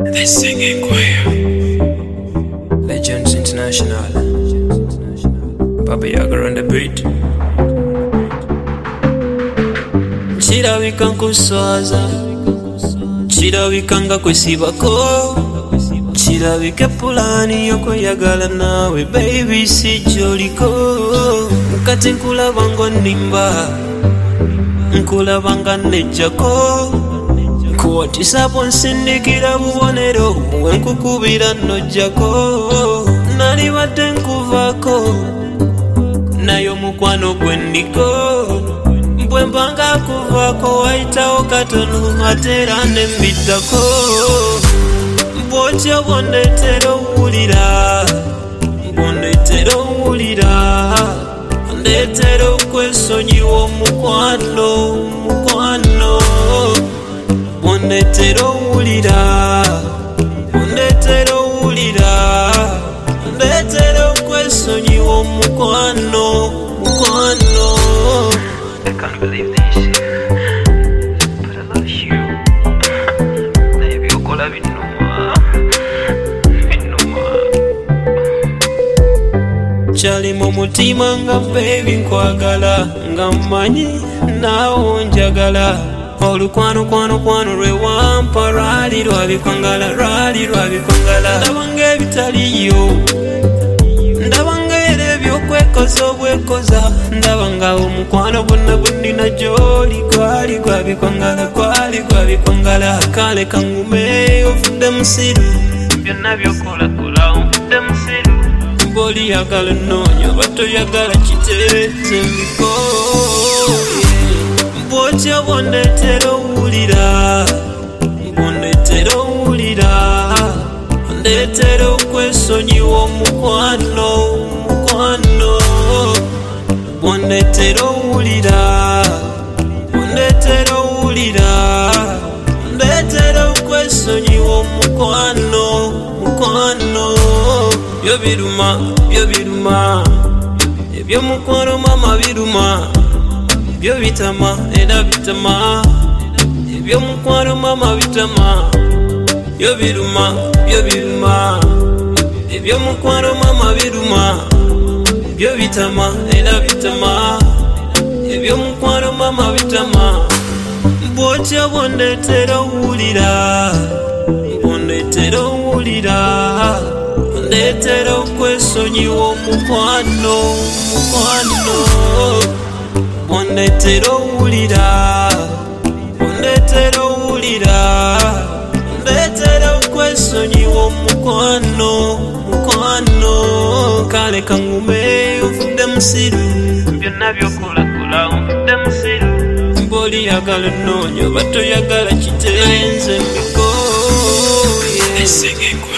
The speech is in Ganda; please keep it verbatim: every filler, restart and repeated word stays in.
The Singing Choir. Legends International. Baba Yaga on the beat. Chirabika nkuswaza, chirabika nga kwesibako, chirabika pulani yokweyagala nawe baby si joliko. Kati nkulaba ngo nimba, nkulaba nejjako, nkuwatisa bwonsindikira bubonero bwenkukubira nojjako. Nalibadde nkuvaako naye omukwano gwendiko, bwe mbanga kuvaako wayitawo katono ate era nembiddako. Bw'otyo bw'ondeetera owulira, bw'ondeetera owulira, ndeetera okwesonyiwa omukwano, omukwano. Bw'ondeetera owulira, bw'ondeetera owulira, ndeetera okwesonyiwa omukwano, omukwano. I can't believe this, but I love you. Baby, you call me Numa, Numa. Chali mu mutima nga baby nkwagala, nga mmanyi naawe onjagala. Olukwano kwano kwano lwe wampa lwali lwabikwangala, lwali lwabikwangala. Ndaba ng'ebitaliyo, ndaba ng'era ebyokwekoza obwekoza, ndaba nga omukwano gwonna gwe nnina gy'oli gwali gwabikwangala, gwali gwabikwangala. Kale kangume ovudde musiru, Byonna by'okolakola onvudde musiru. bw'oli yagala nnoonya oba toyagala kitereeze mbiko. Bw'otyo bw'ondeetera owulira, bw'ondeetera owulira, ndeetera okwesonyiwa omukwano, omukwano. Bw'ondeetera owulira, bw'ondeetera owulira, ndeetera okwesonyiwa omukwano, omukwano. Byo biruma, byo biruma, eby'omukwano mama biruma, byo bitama era bitama, eby'omukwano mama bitama. Byo biruma, byo biruma, eby'omukwano mama biruma, byo bitama era bitama, eby'omukwano mama bitama. Bw'otyo bw'ondeetera owulira, bw'ondeetera owulira, ndeetera okwesonyiwa omukwano, omukwano. Bw'ondeetera owulira, bw'ondeetera owulira, ndeetera okwesonyiwa omukwano, omukwano. Kale kangume ovudde musiru, Byonna by'okolakola onvudde musiru. bw'oli yagala nnoonya oba toyagala kitereeze mbiko. The Singing Choir.